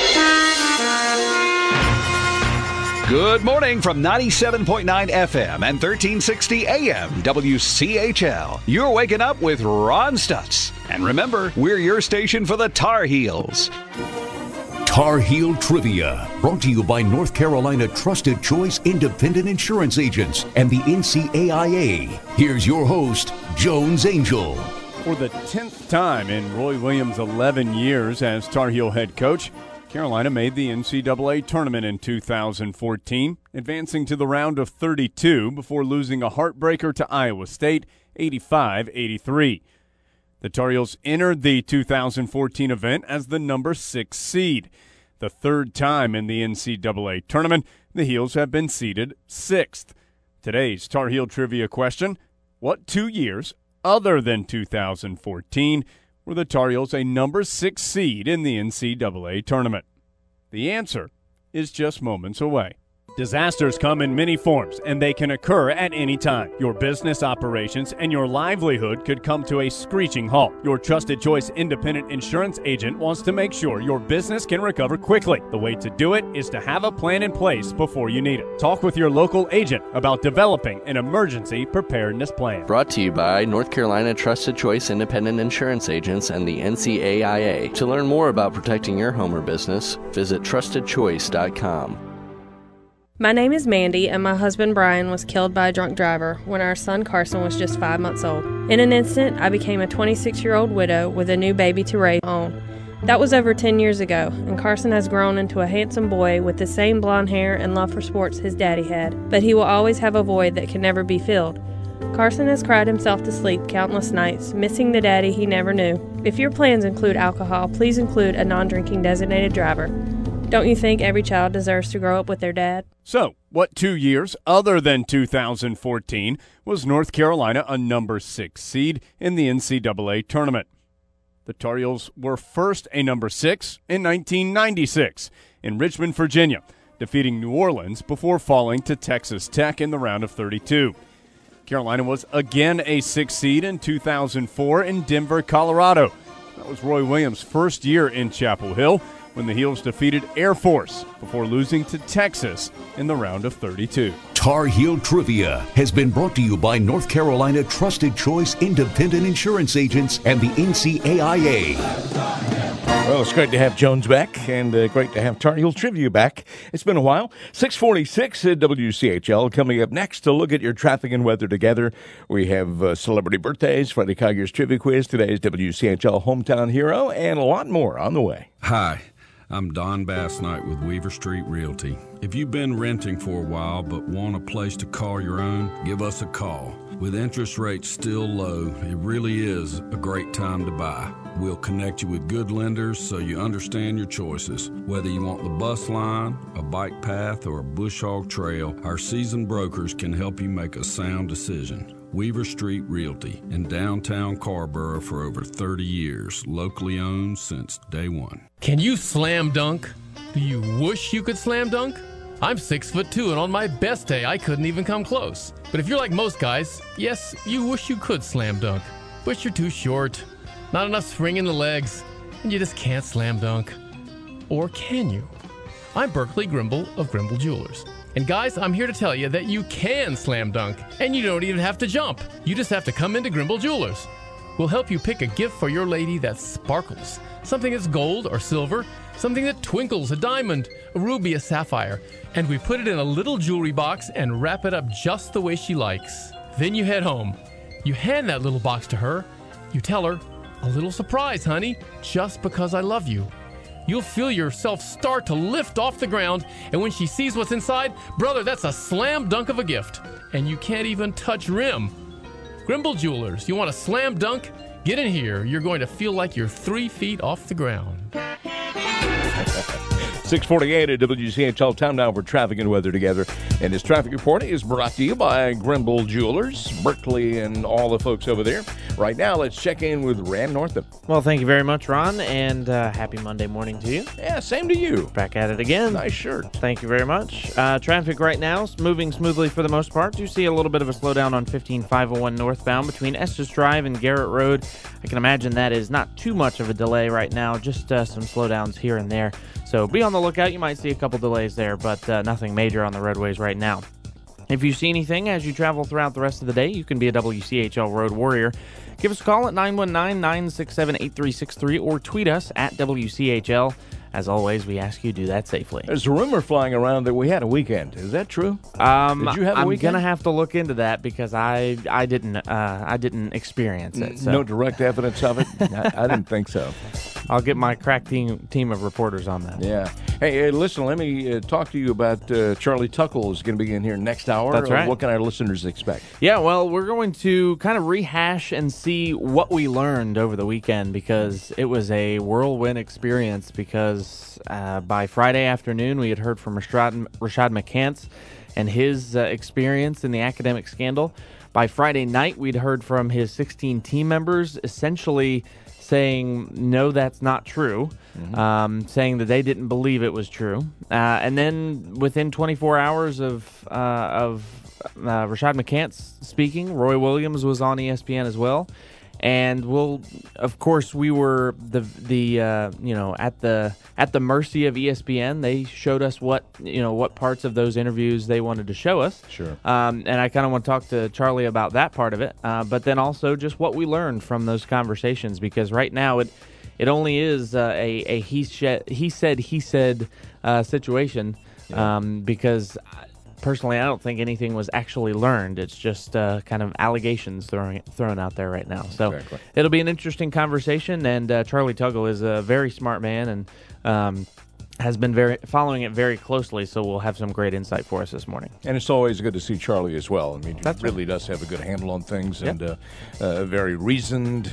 Good morning from 97.9 FM and 1360 AM WCHL. You're waking up with Ron Stutz. And remember, we're your station for the Tar Heels. Tar Heel Trivia, brought to you by North Carolina Trusted Choice Independent Insurance Agents and the NCAIA. Here's your host, Jones Angel. For the 10th time in Roy Williams' 11 years as Tar Heel head coach, Carolina made the NCAA tournament in 2014, advancing to the round of 32 before losing a heartbreaker to Iowa State, 85-83. The Tar Heels entered the 2014 event as the number 6 seed. The third time in the NCAA tournament, the Heels have been seeded 6th. Today's Tar Heel trivia question: what 2 years, other than 2014, were the Tar Heels a number 6 seed in the NCAA tournament? The answer is just moments away. Disasters come in many forms, and they can occur at any time. Your business operations and your livelihood could come to a screeching halt. Your Trusted Choice independent insurance agent wants to make sure your business can recover quickly. The way to do it is to have a plan in place before you need it. Talk with your local agent about developing an emergency preparedness plan. Brought to you by North Carolina Trusted Choice independent insurance agents and the NCAIA. To learn more about protecting your home or business, visit trustedchoice.com. My name is Mandy, and my husband Brian was killed by a drunk driver when our son Carson was just 5 months old. In an instant, I became a 26-year-old widow with a new baby to raise on. That was over 10 years ago, and Carson has grown into a handsome boy with the same blonde hair and love for sports his daddy had, but he will always have a void that can never be filled. Carson has cried himself to sleep countless nights, missing the daddy he never knew. If your plans include alcohol, please include a non-drinking designated driver. Don't you think every child deserves to grow up with their dad? So, what 2 years other than 2014 was North Carolina a number 6 seed in the NCAA tournament? The Tar Heels were first a number 6 in 1996 in Richmond, Virginia, defeating New Orleans before falling to Texas Tech in the round of 32. Carolina was again a 6 seed in 2004 in Denver, Colorado. That was Roy Williams' first year in Chapel Hill, when the Heels defeated Air Force before losing to Texas in the round of 32. Tar Heel Trivia has been brought to you by North Carolina Trusted Choice Independent Insurance Agents and the NCAIA. Well, it's great to have Jones back and great to have Tar Heel Trivia back. It's been a while. 646 at WCHL. Coming up next to look at your traffic and weather together, we have celebrity birthdays, Freddie Coggier's Trivia Quiz, today's WCHL Hometown Hero, and a lot more on the way. Hi. I'm Don Bassnight with Weaver Street Realty. If you've been renting for a while but want a place to call your own, give us a call. With interest rates still low, it really is a great time to buy. We'll connect you with good lenders so you understand your choices. Whether you want the bus line, a bike path, or a bush hog trail, our seasoned brokers can help you make a sound decision. Weaver Street Realty in downtown Carborough for over 30 years, locally owned since day one. Can you slam dunk? Do you wish you could slam dunk? I'm 6'2", and on my best day, I couldn't even come close. But if you're like most guys, yes, you wish you could slam dunk. But you're too short, not enough spring in the legs, and you just can't slam dunk. Or can you? I'm Berkeley Grimble of Grimble Jewelers. And guys, I'm here to tell you that you can slam dunk, and you don't even have to jump. You just have to come into Grimble Jewelers. We'll help you pick a gift for your lady that sparkles, something that's gold or silver, something that twinkles, a diamond, a ruby, a sapphire, and we put it in a little jewelry box and wrap it up just the way she likes. Then you head home. You hand that little box to her. You tell her, "A little surprise, honey, just because I love you." You'll feel yourself start to lift off the ground, and when she sees what's inside, brother, that's a slam dunk of a gift. And you can't even touch rim. Grimble Jewelers, you want a slam dunk? Get in here. You're going to feel like you're 3 feet off the ground. 648 at WCHL. Time now for traffic and weather together. And this traffic report is brought to you by Grimble Jewelers, Berkeley, and all the folks over there. Right now, let's check in with Rand Northam. Well, thank you very much, Ron, and happy Monday morning to you. Yeah, same to you. Back at it again. Nice shirt. Thank you very much. Traffic right now is moving smoothly for the most part. Do see a little bit of a slowdown on 15501 northbound between Estes Drive and Garrett Road. I can imagine that is not too much of a delay right now, just some slowdowns here and there. So be on the lookout. You might see a couple delays there, but nothing major on the roadways right now. If you see anything as you travel throughout the rest of the day, you can be a WCHL Road Warrior. Give us a call at 919-967-8363 or tweet us at WCHL. As always, we ask you to do that safely. There's a rumor flying around that we had a weekend. Is that true? Did you have a weekend? I'm gonna have to look into that because I didn't experience it. So. No direct evidence of it. I didn't think so. I'll get my crack team of reporters on that. Yeah. Hey, listen. Let me talk to you about Charlie Tuckle is going to be in here next hour. That's right. What can our listeners expect? Yeah. Well, we're going to kind of rehash and see what we learned over the weekend because it was a whirlwind experience. Because by Friday afternoon, we had heard from Rashad McCants and his experience in the academic scandal. By Friday night, we'd heard from his 16 team members, essentially saying, no, that's not true, saying that they didn't believe it was true. And then within 24 hours of Rashad McCants speaking, Roy Williams was on ESPN as well. And of course, we were at the mercy of ESPN. They showed us what parts of those interviews they wanted to show us. Sure. And I kind of want to talk to Charlie about that part of it, but then also just what we learned from those conversations, because right now it only is a he said situation, because. Personally, I don't think anything was actually learned. It's just kind of allegations thrown out there right now. So It'll be an interesting conversation, and Charlie Tuggle is a very smart man and has been following it very closely, so we'll have some great insight for us this morning. And it's always good to see Charlie as well. I mean, he really does have a good handle on things and very reasoned,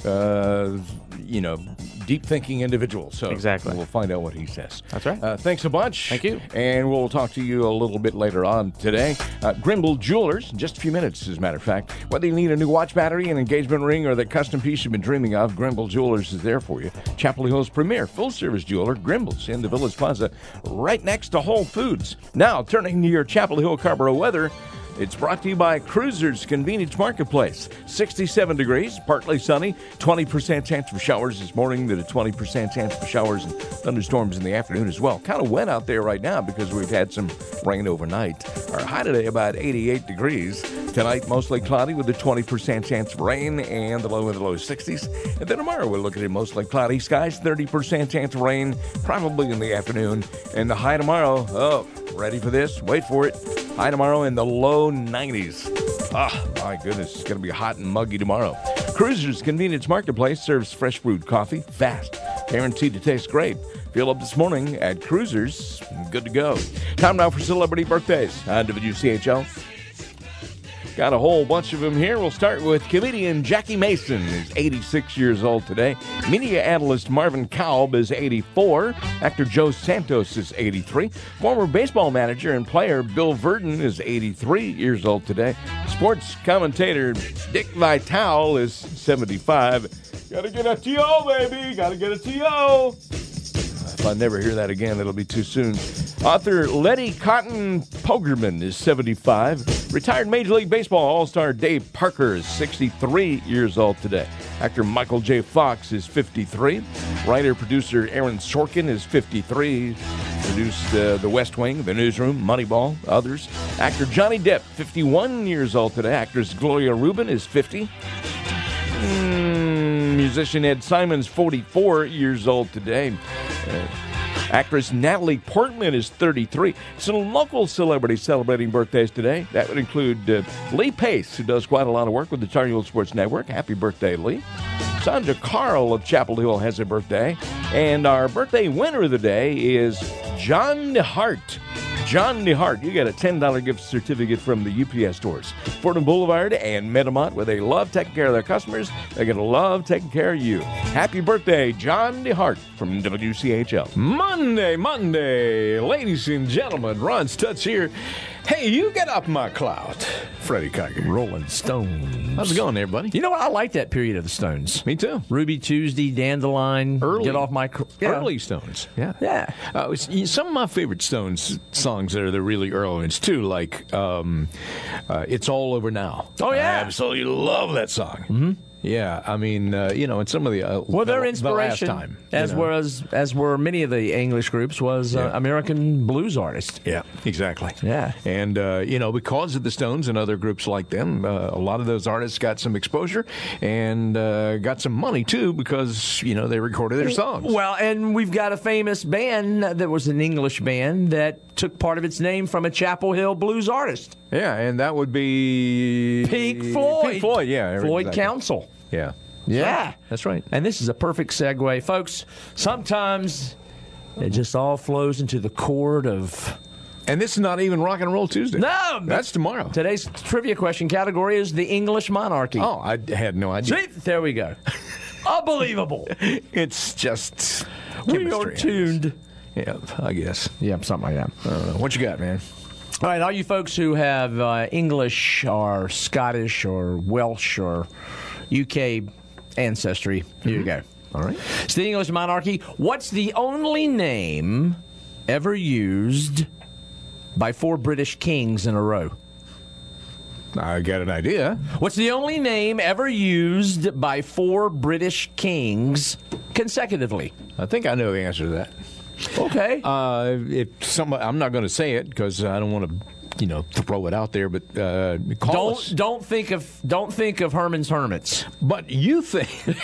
deep thinking individual. So exactly. We'll find out what he says. That's right. Thanks a bunch. Thank you. And we'll talk to you a little bit later on today. Grimble Jewelers, in just a few minutes, as a matter of fact. Whether you need a new watch battery, an engagement ring, or the custom piece you've been dreaming of, Grimble Jewelers is there for you. Chapel Hill's premier full-service jeweler, Grimble's in the Village Plaza, right next to Whole Foods. Now, turning to your Chapel Hill Carrboro weather, it's brought to you by Cruisers Convenience Marketplace. 67 degrees, partly sunny, 20% chance for showers this morning, then a 20% chance for showers and thunderstorms in the afternoon as well. Kind of wet out there right now because we've had some rain overnight. Our high today about 88 degrees. Tonight, mostly cloudy with a 20% chance of rain and the low in the low 60s. And then tomorrow, we're looking at mostly cloudy skies, 30% chance of rain, probably in the afternoon. And the high tomorrow, ready for this? Wait for it. High tomorrow in the low 90s. My goodness, it's going to be hot and muggy tomorrow. Cruisers Convenience Marketplace serves fresh brewed coffee, fast, guaranteed to taste great. Fill up this morning at Cruisers. Good to go. Time now for celebrity birthdays on WCHL. Got a whole bunch of them here. We'll start with comedian Jackie Mason, who's 86 years old today. Media analyst Marvin Kalb is 84. Actor Joe Santos is 83. Former baseball manager and player Bill Verdon is 83 years old today. Sports commentator Dick Vitale is 75. Gotta get a T.O., baby. Gotta get a T.O. If I never hear that again, it'll be too soon. Author Letty Cotton Pogerman is 75. Retired Major League Baseball All-Star Dave Parker is 63 years old today. Actor Michael J. Fox is 53. Writer-producer Aaron Sorkin is 53. Produced The West Wing, The Newsroom, Moneyball, others. Actor Johnny Depp, 51 years old today. Actress Gloria Rubin is 50. Musician Ed Simons, 44 years old today. Actress Natalie Portman is 33. Some local celebrities celebrating birthdays today. That would include Lee Pace, who does quite a lot of work with the Tar Heel Sports Network. Happy birthday, Lee. Sandra Carl of Chapel Hill has a birthday. And our birthday winner of the day is John DeHart. John DeHart, you get a $10 gift certificate from the UPS stores. Fordham Boulevard and Metamont, where they love taking care of their customers. They're going to love taking care of you. Happy birthday, John DeHart from WCHL. Monday. Ladies and gentlemen, Ron Stutz here. Hey, you get off my cloud. Freddie Kiger. Rolling Stones. How's it going there, buddy? You know what? I like that period of the Stones. Me too. Ruby Tuesday, Dandelion. Early. Get off my... Early Stones. Yeah. Some of my favorite Stones songs are the really early ones, too, like It's All Over Now. Oh, yeah. I absolutely love that song. Mm-hmm. Yeah, I mean, and some of the their inspiration, the last time, as were many of the English groups, was American blues artists. Yeah, exactly. Yeah, and because of the Stones and other groups like them, a lot of those artists got some exposure and got some money too because they recorded their songs. Well, and we've got a famous band that was an English band that took part of its name from a Chapel Hill blues artist. Yeah, and that would be Pink Floyd. Pink Floyd, yeah, Floyd Council. Yeah, that's right. And this is a perfect segue, folks. Sometimes it just all flows into the chord of... And this is not even Rock and Roll Tuesday. No! That's tomorrow. Today's trivia question category is the English monarchy. Oh, I had no idea. See? There we go. Unbelievable. It's just we are tuned. Yeah, I guess. Yeah, something like that. What you got, man? All right, all you folks who have English or Scottish or Welsh or UK ancestry. Here you go. All right. It's the English monarchy. What's the only name ever used by 4 British kings in a row? I got an idea. What's the only name ever used by 4 British kings consecutively? I think I know the answer to that. Okay. I'm not going to say it because I don't want to, throw it out there. But call us. Don't think of Herman's Hermits. But you think?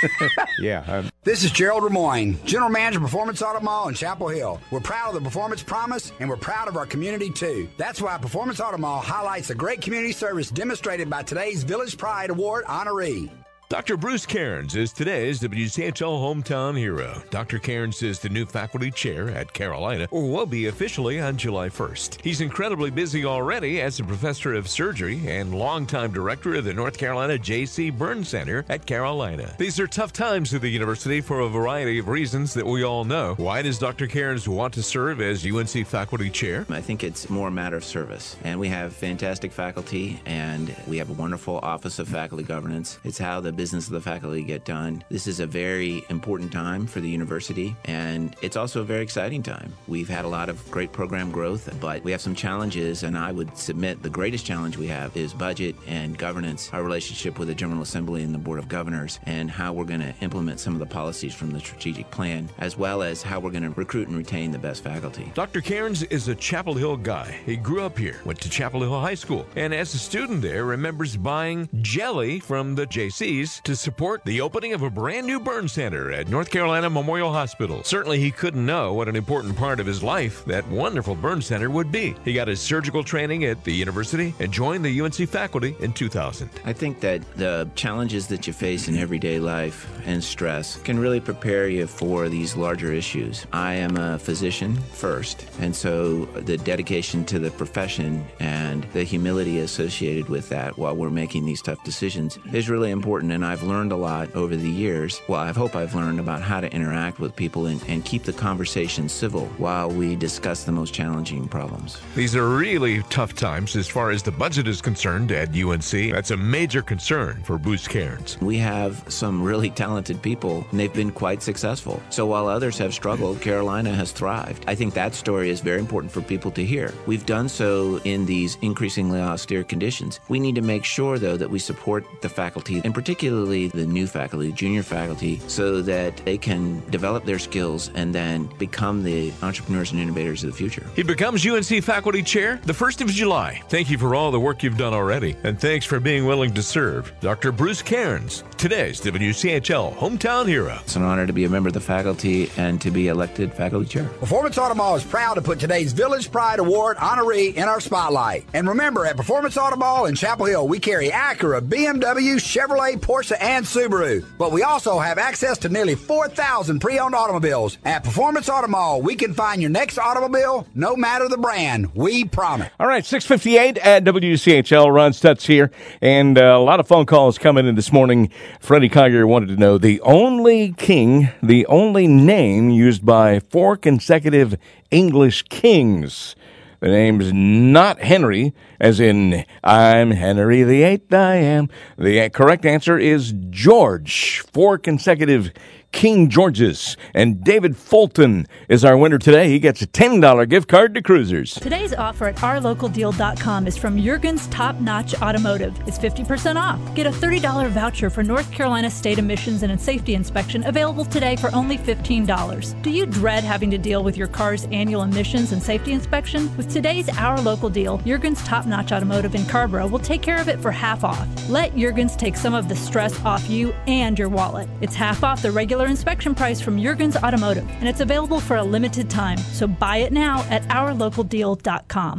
Yeah. This is Gerald Lemoyne, General Manager of Performance Auto Mall in Chapel Hill. We're proud of the Performance Promise, and we're proud of our community, too. That's why Performance Auto Mall highlights the great community service demonstrated by today's Village Pride Award honoree. Dr. Bruce Cairns is today's WCHL hometown hero. Dr. Cairns is the new faculty chair at Carolina, or will be officially on July 1st. He's incredibly busy already as a professor of surgery and longtime director of the North Carolina J.C. Burn Center at Carolina. These are tough times at the university for a variety of reasons that we all know. Why does Dr. Cairns want to serve as UNC faculty chair? I think it's more a matter of service. And we have fantastic faculty, and we have a wonderful Office of Faculty Governance. It's how the business of the faculty get done. This is a very important time for the university, and it's also a very exciting time. We've had a lot of great program growth, but we have some challenges, and I would submit the greatest challenge we have is budget and governance, our relationship with the General Assembly and the Board of Governors, and how we're going to implement some of the policies from the strategic plan, as well as how we're going to recruit and retain the best faculty. Dr. Cairns is a Chapel Hill guy. He grew up here, went to Chapel Hill High School, and as a student there, remembers buying jelly from the JCs to support the opening of a brand new burn center at North Carolina Memorial Hospital. Certainly he couldn't know what an important part of his life that wonderful burn center would be. He got his surgical training at the university and joined the UNC faculty in 2000. I think that the challenges that you face in everyday life and stress can really prepare you for these larger issues. I am a physician first, and so the dedication to the profession and the humility associated with that while we're making these tough decisions is really important, and I've learned a lot over the years. Well, I hope I've learned about how to interact with people and keep the conversation civil while we discuss the most challenging problems. These are really tough times as far as the budget is concerned at UNC. That's a major concern for Bruce Cairns. We have some really talented people, and they've been quite successful. So while others have struggled, Carolina has thrived. I think that story is very important for people to hear. We've done so in these increasingly austere conditions. We need to make sure, though, that we support the faculty, and particularly the new faculty, junior faculty, so that they can develop their skills and then become the entrepreneurs and innovators of the future. He becomes UNC faculty chair the 1st of July. Thank you for all the work you've done already, and thanks for being willing to serve. Dr. Bruce Cairns, today's WCHL hometown hero. It's an honor to be a member of the faculty and to be elected faculty chair. Performance Auto Mall is proud to put today's Village Pride Award honoree in our spotlight. And remember, at Performance Auto Mall in Chapel Hill, we carry Acura, BMW, Chevrolet, Porsche, and Subaru. But we also have access to nearly 4,000 pre-owned automobiles. At Performance Auto Mall, we can find your next automobile, no matter the brand. We promise. All right, 6:58 at WCHL. Ron Stutz here. And a lot of phone calls coming in this morning. Freddie Collier wanted to know the only king, the only name used by 4 consecutive English kings. The name's not Henry, as in, I'm Henry VIII, I am. The correct answer is George. 4 consecutive King Georges. And David Fulton is our winner today. He gets a $10 gift card to Cruisers. Today's offer at ourlocaldeal.com is from Juergen's Top Notch Automotive. It's 50% off. Get a $30 voucher for North Carolina State Emissions and Safety Inspection available today for only $15. Do you dread having to deal with your car's annual emissions and safety inspection? With today's Our Local Deal, Juergen's Top Notch Automotive in Carborough will take care of it for half off. Let Juergen's take some of the stress off you and your wallet. It's half off the regular inspection price from Juergen's Automotive, and it's available for a limited time. So buy it now at ourlocaldeal.com.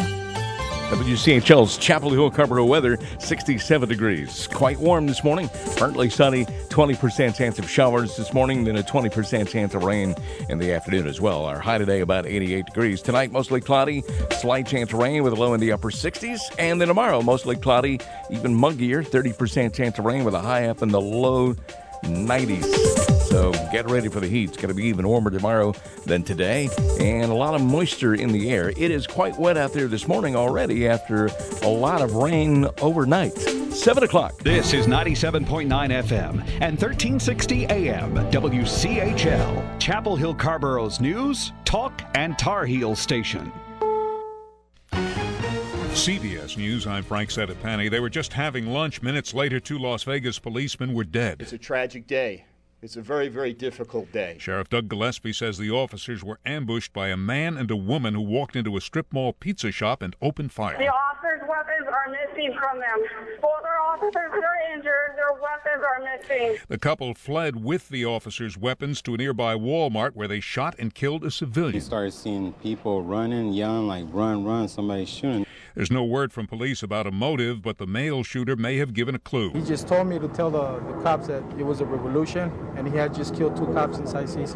WCHL's Chapel Hill Carborough weather, 67 degrees. Quite warm this morning. Partly sunny, 20% chance of showers this morning, then a 20% chance of rain in the afternoon as well. Our high today about 88 degrees. Tonight, mostly cloudy, slight chance of rain with a low in the upper 60s. And then tomorrow, mostly cloudy, even muggier, 30% chance of rain with a high up in the low 90s. So get ready for the heat. It's going to be even warmer tomorrow than today, and a lot of moisture in the air. It is quite wet out there this morning already after a lot of rain overnight. 7 o'clock. This is 97.9 FM and 1360 AM WCHL, Chapel Hill Carborough's news, talk, and Tar Heel station. CBS News, I'm Frank Sedapani. They were just having lunch. Minutes later, 2 Las Vegas policemen were dead. It's a tragic day. It's a very, very difficult day. Sheriff Doug Gillespie says the officers were ambushed by a man and a woman who walked into a strip mall pizza shop and opened fire. The officers' weapons are missing from them. Both our officers are injured. Their weapons are missing. The couple fled with the officers' weapons to a nearby Walmart where they shot and killed a civilian. We started seeing people running, yelling like, run, run, somebody's shooting. There's no word from police about a motive, but the male shooter may have given a clue. He just told me to tell the cops that it was a revolution, and he had just killed 2 cops inside CC.